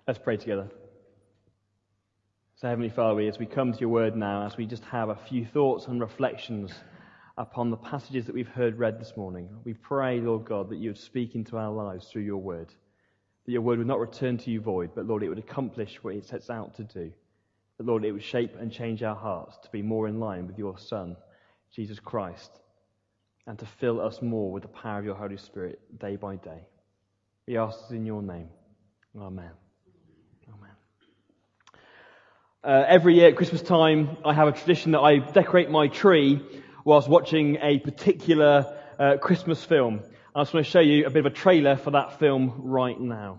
Let's pray together. So Heavenly Father, as we come to your word now, as we just have a few thoughts and reflections upon the passages that we've heard read this morning, we pray, Lord God, that you would speak into our lives through your word. That your word would not return to you void, but Lord, it would accomplish what it sets out to do. That Lord, it would shape and change our hearts to be more in line with your Son, Jesus Christ, and to fill us more with the power of your Holy Spirit day by day. We ask this in your name. Amen. Every year at Christmas time, I have a tradition that I decorate my tree whilst watching a particular Christmas film. I just want to show you a bit of a trailer for that film right now.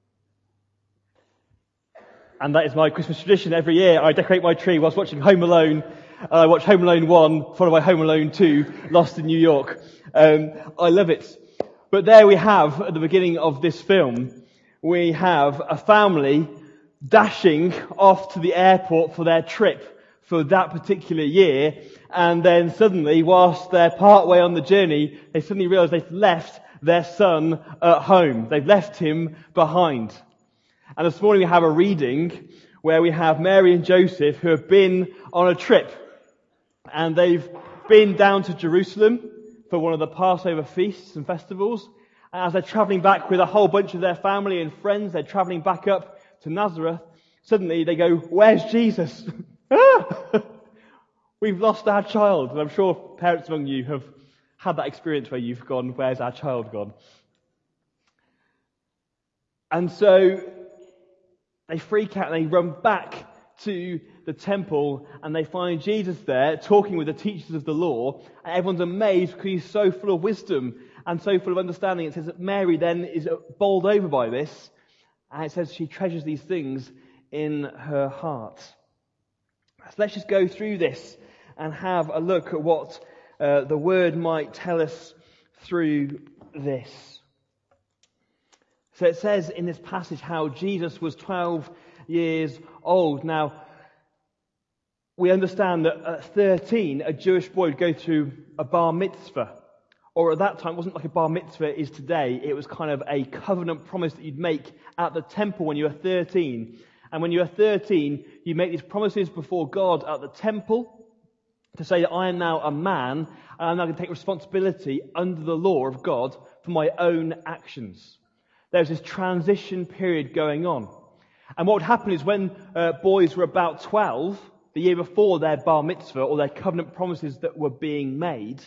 And that is my Christmas tradition. Every year I decorate my tree whilst watching Home Alone. I watch Home Alone 1, followed by Home Alone 2, Lost in New York. I love it. But there we have, at the beginning of this film, we have a family dashing off to the airport for their trip for that particular year, and then suddenly, whilst they're part way on the journey, they suddenly realise they've left their son at home. They've left him behind. And this morning we have a reading where we have Mary and Joseph who have been on a trip, and they've been down to Jerusalem for one of the Passover feasts and festivals. And as they're travelling back with a whole bunch of their family and friends, they're travelling back up to Nazareth. Suddenly they go, "Where's Jesus?" We've lost our child. And I'm sure parents among you have had that experience where you've gone, "Where's our child gone?" And so they freak out and they run back to the temple and they find Jesus there talking with the teachers of the law, and everyone's amazed because he's so full of wisdom and so full of understanding. It says that Mary then is bowled over by this, and it says she treasures these things in her heart. So let's just go through this and have a look at what the word might tell us through this. So it says in this passage how Jesus was 12 years old. Now, we understand that at 13, a Jewish boy would go through a bar mitzvah. Or at that time, it wasn't like a bar mitzvah is today. It was kind of a covenant promise that you'd make at the temple when you were 13. And when you were 13, you make these promises before God at the temple to say that I am now a man, and I'm now going to take responsibility under the law of God for my own actions. There's this transition period going on. And what would happen is when boys were about 12, the year before their bar mitzvah or their covenant promises that were being made,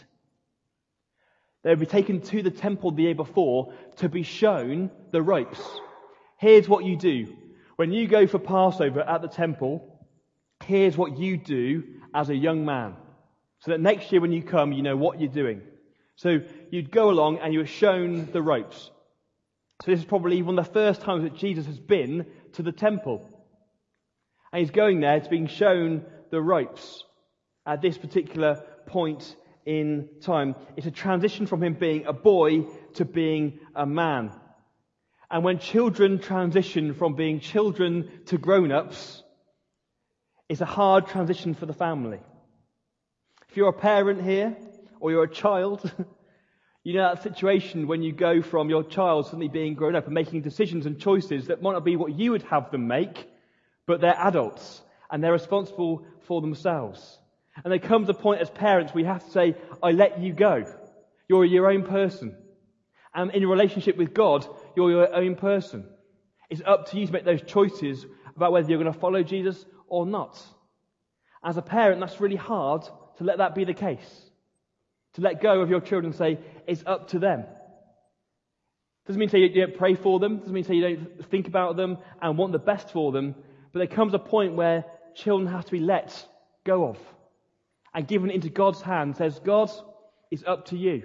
they would be taken to the temple the year before to be shown the ropes. Here's what you do. When you go for Passover at the temple, here's what you do as a young man. So that next year when you come, you know what you're doing. So you'd go along and you were shown the ropes. So this is probably one of the first times that Jesus has been to the temple. And he's going there to being shown the ropes at this particular point in time. It's a transition from him being a boy to being a man. And when children transition from being children to grown-ups, it's a hard transition for the family. If you're a parent here, or you're a child, you know that situation when you go from your child suddenly being grown up and making decisions and choices that might not be what you would have them make, but they're adults, and they're responsible for themselves. And there comes a point as parents where you have to say, I let you go. You're your own person. And in your relationship with God, you're your own person. It's up to you to make those choices about whether you're going to follow Jesus or not. As a parent, that's really hard to let that be the case. To let go of your children and say, it's up to them. Doesn't mean to say you don't pray for them. Doesn't mean to say you don't think about them and want the best for them. But there comes a point where children have to be let go of and given into God's hand. Says, God, it's up to you.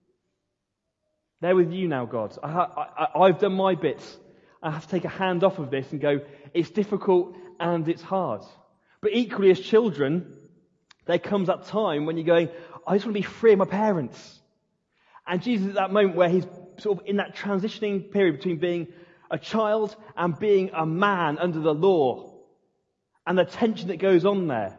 They're with you now, God. I've done my bits. I have to take a hand off of this and go, it's difficult and it's hard. But equally as children, there comes that time when you're going, I just want to be free of my parents. And Jesus is at that moment where he's sort of in that transitioning period between being a child and being a man under the law. And the tension that goes on there.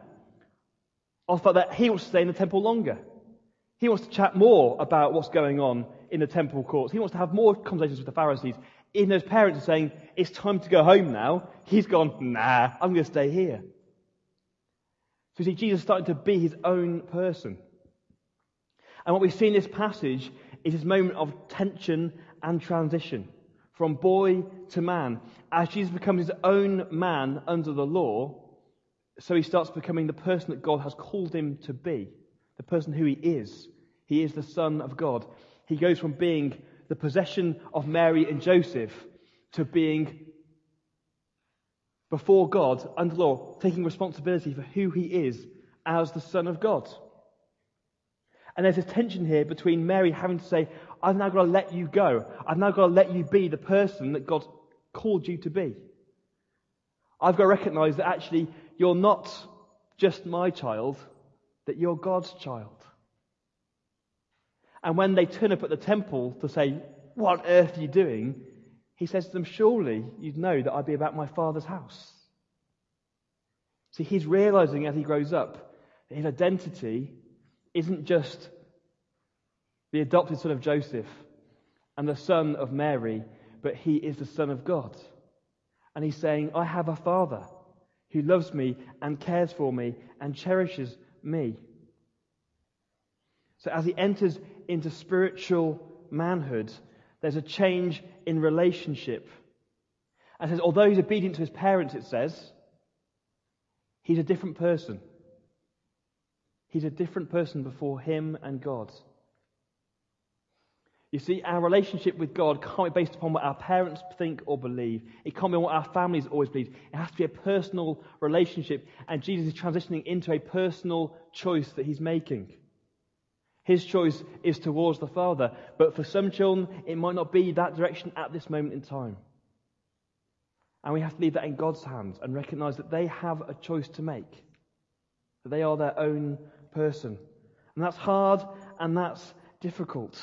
I thought that he wants to stay in the temple longer. He wants to chat more about what's going on in the temple courts. He wants to have more conversations with the Pharisees. Even those parents are saying, it's time to go home now. He's gone, nah, I'm going to stay here. So you see, Jesus is starting to be his own person. And what we see in this passage is this moment of tension and transition from boy to man. As Jesus becomes his own man under the law, so he starts becoming the person that God has called him to be, the person who he is. He is the Son of God. He goes from being the possession of Mary and Joseph to being before God under law, taking responsibility for who he is as the Son of God. And there's a tension here between Mary having to say, I've now got to let you go. I've now got to let you be the person that God called you to be. I've got to recognize that actually you're not just my child, that you're God's child. And when they turn up at the temple to say, what on earth are you doing? He says to them, surely you'd know that I'd be about my Father's house. See, he's realizing as he grows up that his identity isn't just the adopted son of Joseph and the son of Mary, but he is the Son of God. And he's saying, I have a Father who loves me and cares for me and cherishes me. So as he enters into spiritual manhood, there's a change in relationship. And it says, although he's obedient to his parents, it says, he's a different person. He's a different person before him and God. You see, our relationship with God can't be based upon what our parents think or believe. It can't be on what our families always believe. It has to be a personal relationship. And Jesus is transitioning into a personal choice that he's making. His choice is towards the Father. But for some children, it might not be that direction at this moment in time. And we have to leave that in God's hands and recognize that they have a choice to make. That they are their own person. And that's hard and that's difficult.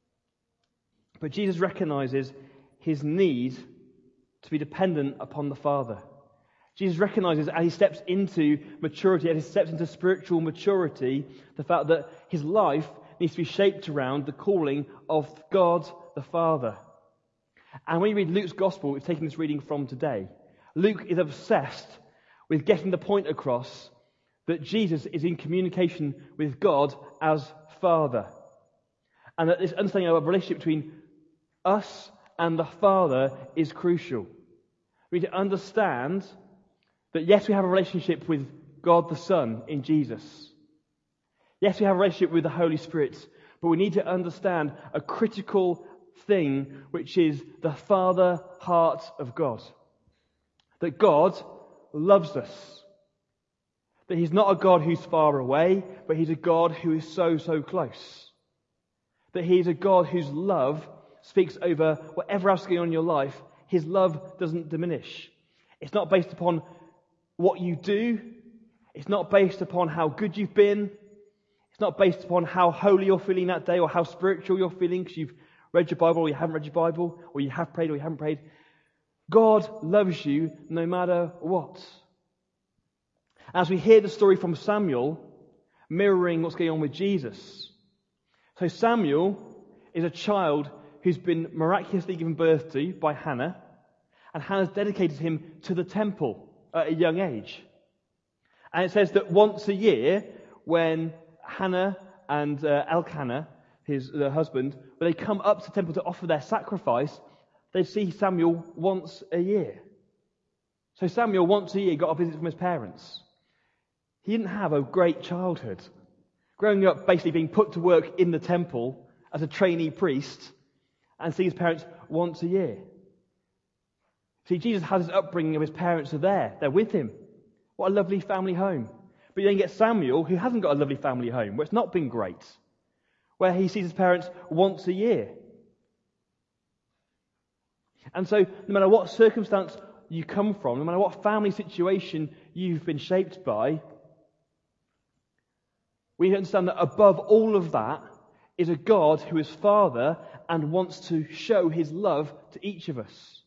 But Jesus recognizes his need to be dependent upon the Father. Jesus recognizes as he steps into maturity, as he steps into spiritual maturity, the fact that his life needs to be shaped around the calling of God the Father. And when you read Luke's Gospel, we've taken this reading from today, Luke is obsessed with getting the point across that Jesus is in communication with God as Father. And that this understanding of a relationship between us and the Father is crucial. We need to understand that yes, we have a relationship with God the Son in Jesus. Yes, we have a relationship with the Holy Spirit, but we need to understand a critical thing, which is the Father heart of God. That God loves us. That he's not a God who's far away, but he's a God who is so, so close. That he's a God whose love speaks over whatever else is going on in your life. His love doesn't diminish. It's not based upon what you do. It's not based upon how good you've been. It's not based upon how holy you're feeling that day or how spiritual you're feeling because you've read your Bible or you haven't read your Bible or you have prayed or you haven't prayed. God loves you no matter what. As we hear the story from Samuel mirroring what's going on with Jesus. So Samuel is a child who's been miraculously given birth to by Hannah, and Hannah's dedicated him to the temple at a young age. And it says that once a year, when Hannah and Elkanah, his husband, when they come up to the temple to offer their sacrifice, they see Samuel once a year. So Samuel once a year got a visit from his parents. He didn't have a great childhood. Growing up basically being put to work in the temple as a trainee priest and seeing his parents once a year. See, Jesus has his upbringing of his parents are there. They're with him. What a lovely family home. But you then get Samuel, who hasn't got a lovely family home, where it's not been great, where he sees his parents once a year. And so, no matter what circumstance you come from, no matter what family situation you've been shaped by, we understand that above all of that is a God who is Father and wants to show his love to each of us.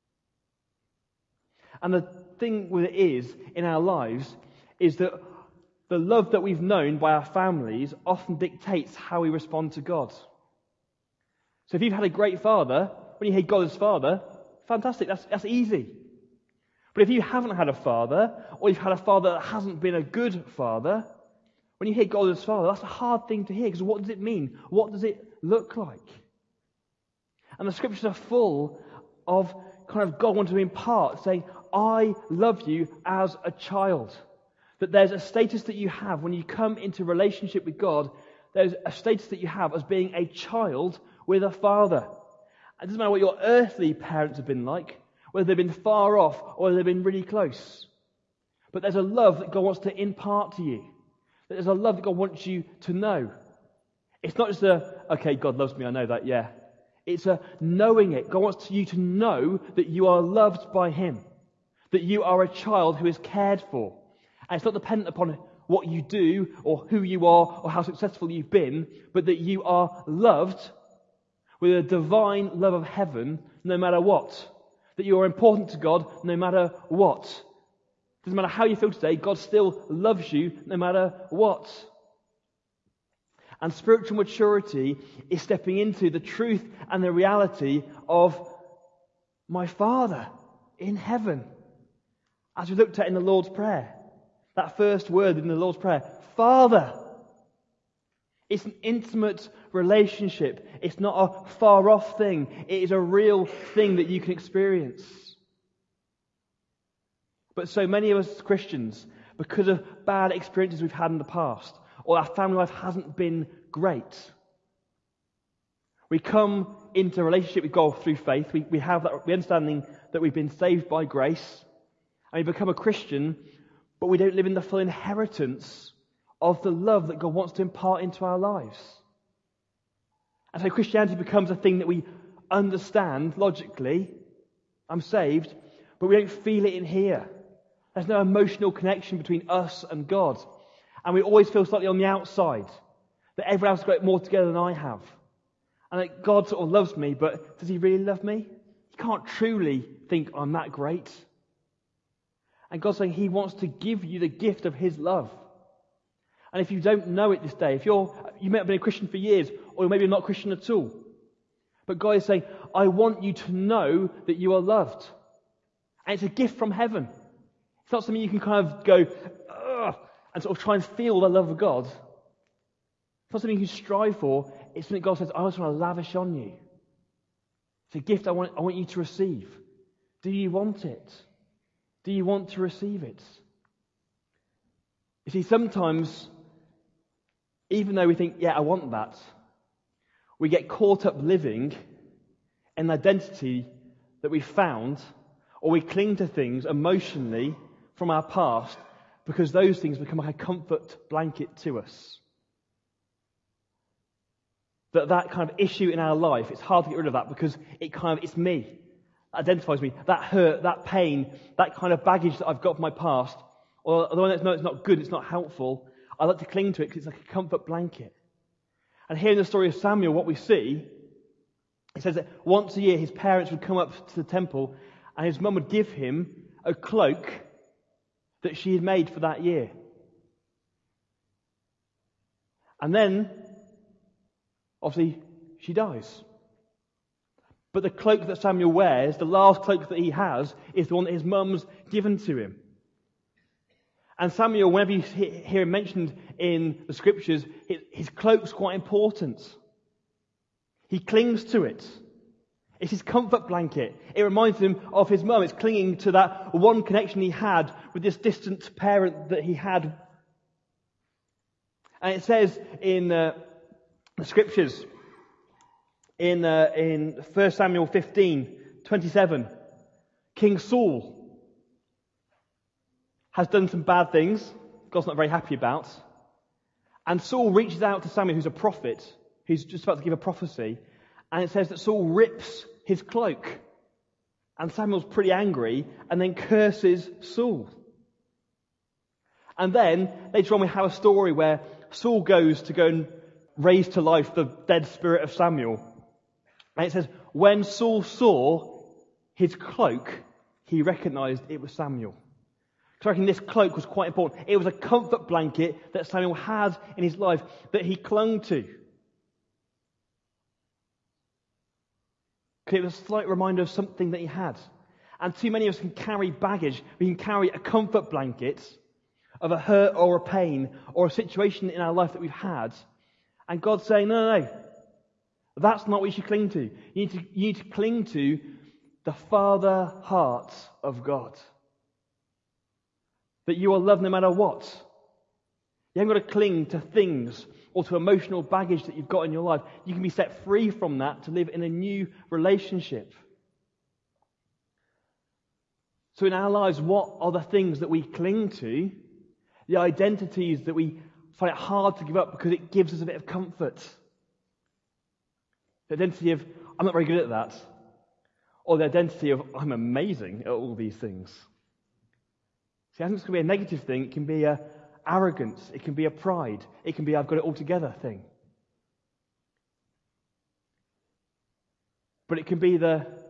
And the thing with it is, in our lives, is that the love that we've known by our families often dictates how we respond to God. So if you've had a great father, when you hear God as Father, fantastic, that's easy. But if you haven't had a father, or you've had a father that hasn't been a good father, when you hear God as Father, that's a hard thing to hear, because what does it mean? What does it look like? And the scriptures are full of kind of God wanting to impart, saying, I love you as a child. That there's a status that you have when you come into relationship with God. There's a status that you have as being a child with a father. It doesn't matter what your earthly parents have been like, whether they've been far off or whether they've been really close. But there's a love that God wants to impart to you. There's a love that God wants you to know. It's not just okay, God loves me, I know that, yeah. It's a knowing it. God wants you to know that you are loved by Him. That you are a child who is cared for. And it's not dependent upon what you do or who you are or how successful you've been, but that you are loved with a divine love of heaven no matter what. That you are important to God no matter what. Doesn't matter how you feel today, God still loves you no matter what. And spiritual maturity is stepping into the truth and the reality of my Father in heaven. As we looked at in the Lord's Prayer, that first word in the Lord's Prayer, Father. It's an intimate relationship. It's not a far-off thing. It is a real thing that you can experience. But so many of us Christians, because of bad experiences we've had in the past, or our family life hasn't been great, we come into a relationship with God through faith. We have that understanding that we've been saved by grace, and we become a Christian, but we don't live in the full inheritance of the love that God wants to impart into our lives. And so Christianity becomes a thing that we understand logically. I'm saved, but we don't feel it in here. There's no emotional connection between us and God. And we always feel slightly on the outside, that everyone else has got it more together than I have. And that God sort of loves me, but does He really love me? You can't truly think I'm that great. And God's saying He wants to give you the gift of His love. And if you don't know it this day, if you may have been a Christian for years, or maybe you're not a Christian at all, but God is saying, I want you to know that you are loved. And it's a gift from heaven. It's not something you can kind of go, ugh, and sort of try and feel the love of God. It's not something you can strive for. It's something God says, I just want to lavish on you. It's a gift I want you to receive. Do you want it? Do you want to receive it? You see, sometimes, even though we think, yeah, I want that, we get caught up living in an identity that we found, or we cling to things emotionally from our past because those things become like a comfort blanket to us. That kind of issue in our life, it's hard to get rid of that because it's me. It identifies me. That hurt, that pain, that kind of baggage that I've got from my past, or although I know it's not good, it's not helpful, I like to cling to it because it's like a comfort blanket. And here in the story of Samuel, what we see, it says that once a year his parents would come up to the temple and his mum would give him a cloak that she had made for that year. And then, obviously, she dies. But the cloak that Samuel wears, the last cloak that he has, is the one that his mum's given to him. And Samuel, whenever you hear him mentioned in the scriptures, his cloak's quite important. He clings to it. It's his comfort blanket. It reminds him of his mum. It's clinging to that one connection he had with this distant parent that he had. And it says in the scriptures, in 1 Samuel 15:27, King Saul has done some bad things God's not very happy about. And Saul reaches out to Samuel, who's a prophet, who's just about to give a prophecy. And it says that Saul rips his cloak. And Samuel's pretty angry and then curses Saul. And then later on we have a story where Saul goes to go and raise to life the dead spirit of Samuel. And it says, when Saul saw his cloak, he recognized it was Samuel. So I reckon this cloak was quite important. It was a comfort blanket that Samuel had in his life that he clung to. because it was a slight reminder of something that he had. And too many of us can carry baggage. We can carry a comfort blanket of a hurt or a pain or a situation in our life that we've had. And God's saying, no. That's not what you should cling to. You need to cling to the Father heart of God. That you are loved no matter what. You haven't got to cling to things or to emotional baggage that you've got in your life. You can be set free from that to live in a new relationship. So in our lives, what are the things that we cling to? The identities that we find it hard to give up because it gives us a bit of comfort. The identity of, I'm not very good at that. Or the identity of, I'm amazing at all these things. See, I think it's going to be a negative thing. It can be a arrogance. It can be a pride. It can be, I've got it all together thing. But it can be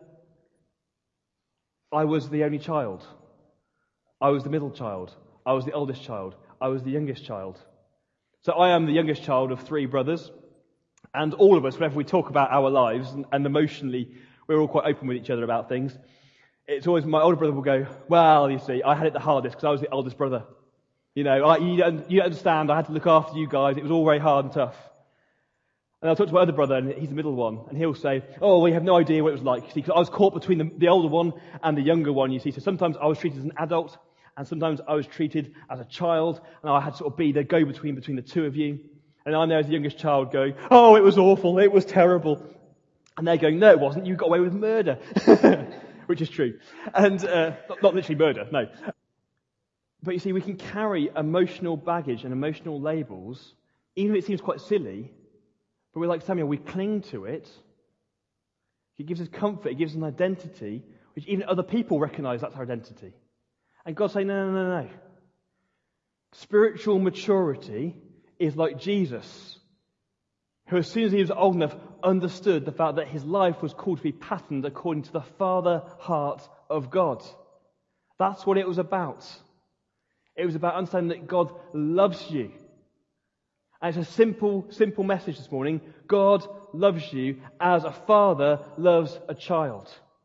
I was the only child. I was the middle child. I was the oldest child. I was the youngest child. So I am the youngest child of 3 brothers. And all of us, whenever we talk about our lives, and emotionally, we're all quite open with each other about things. It's always my older brother will go, well, you see, I had it the hardest because I was the oldest brother. You know, you don't understand, I had to look after you guys. It was all very hard and tough. And I'll talk to my other brother, and he's the middle one, and he'll say, oh, we have no idea what it was like. You see, because I was caught between the older one and the younger one, you see. So sometimes I was treated as an adult, and sometimes I was treated as a child, and I had to sort of be the go-between between the two of you. And I'm there as the youngest child going, oh, it was awful, it was terrible. And they're going, no, it wasn't, you got away with murder. Which is true. And not literally murder, no. But you see, we can carry emotional baggage and emotional labels, even if it seems quite silly, but we're like Samuel, we cling to it. It gives us comfort, it gives us an identity, which even other people recognize that's our identity. And God's saying, no. Spiritual maturity is like Jesus, who as soon as he was old enough understood the fact that his life was called to be patterned according to the Father heart of God. That's what it was about. It was about understanding that God loves you. And it's a simple message this morning. God loves you as a father loves a child.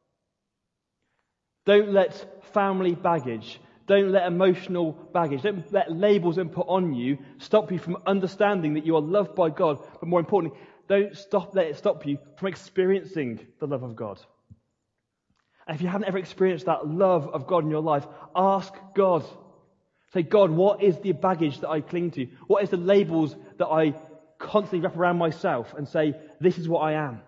Don't let family baggage, don't let emotional baggage, don't let labels being put on you stop you from understanding that you are loved by God. But more importantly, don't let it stop you from experiencing the love of God. And if you haven't ever experienced that love of God in your life, ask God. Say, God, what is the baggage that I cling to? What is the labels that I constantly wrap around myself and say, this is what I am?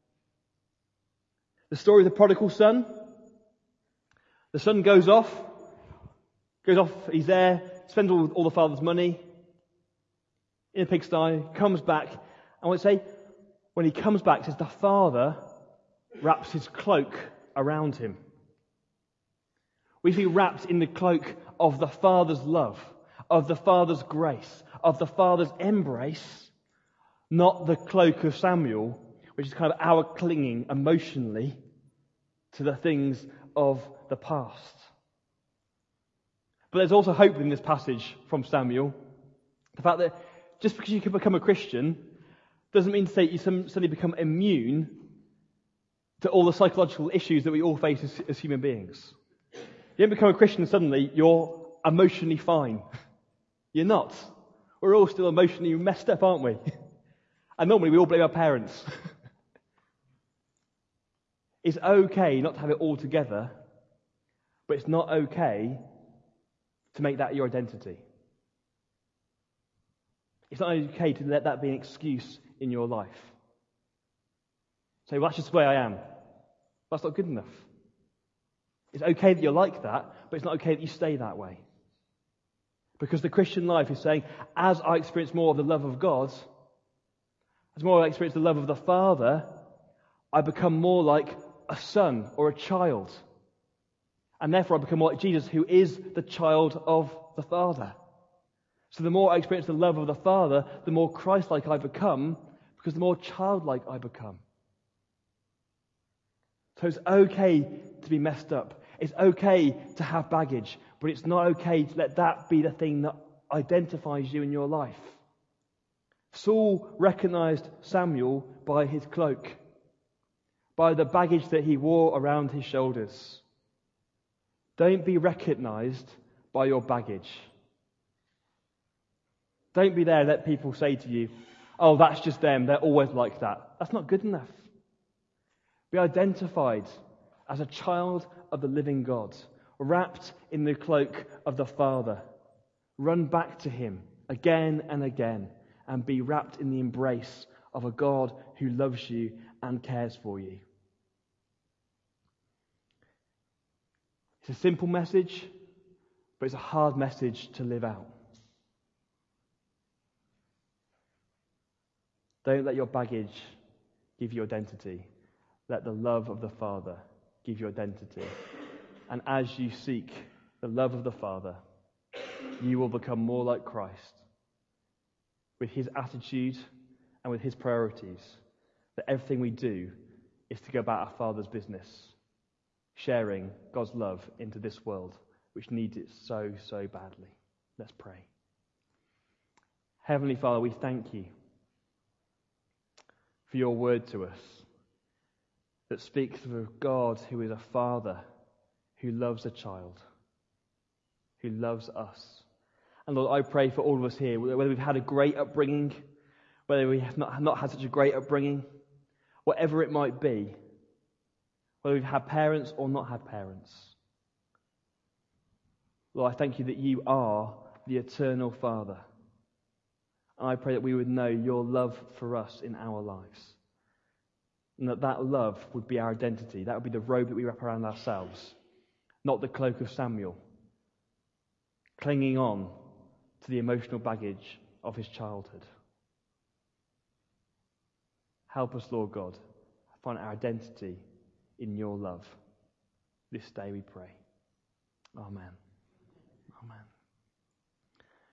The story of the prodigal son. The son goes off, he's there, spends all the father's money in a pigsty, comes back, and I would say, when he comes back, it says the father wraps his cloak around him. We feel wrapped in the cloak of the Father's love, of the Father's grace, of the Father's embrace, not the cloak of Samuel, which is kind of our clinging emotionally to the things of the past. But there's also hope in this passage from Samuel. The fact that just because you can become a Christian doesn't mean to say you suddenly become immune to all the psychological issues that we all face as human beings. You don't become a Christian and suddenly you're emotionally fine. You're not. We're all still emotionally messed up, aren't we? And normally we all blame our parents. It's okay not to have it all together, but it's not okay to make that your identity. It's not okay to let that be an excuse in your life. Say, well, that's just the way I am. That's not good enough. It's okay that you're like that, but it's not okay that you stay that way. Because the Christian life is saying, as I experience more of the love of God, as more I experience the love of the Father, I become more like a son or a child. And therefore I become more like Jesus, who is the child of the Father. So the more I experience the love of the Father, the more Christ-like I become, because the more childlike I become. So it's okay to be messed up. It's okay to have baggage, but it's not okay to let that be the thing that identifies you in your life. Saul recognized Samuel by his cloak. by the baggage that he wore around his shoulders. Don't be recognized by your baggage. Don't be there and let people say to you, oh, that's just them, they're always like that. That's not good enough. Be identified as a child of the living God, wrapped in the cloak of the Father. Run back to him again and again, and be wrapped in the embrace of a God who loves you and cares for you. It's a simple message, but it's a hard message to live out. Don't let your baggage give you identity. Let the love of the Father give you identity. And as you seek the love of the Father, you will become more like Christ, with his attitude and with his priorities, that everything we do is to go about our Father's business, sharing God's love into this world, which needs it so, so badly. Let's pray. Heavenly Father, we thank you for your word to us that speaks of a God who is a father who loves a child, who loves us. And Lord, I pray for all of us here, whether we've had a great upbringing, whether we have not had such a great upbringing, whatever it might be, whether we've had parents or not had parents. Lord, I thank you that you are the eternal Father. And I pray that we would know your love for us in our lives. And that love would be our identity. That would be the robe that we wrap around ourselves, not the cloak of Samuel, clinging on to the emotional baggage of his childhood. Help us, Lord God, find our identity in your love. This day we pray. Amen.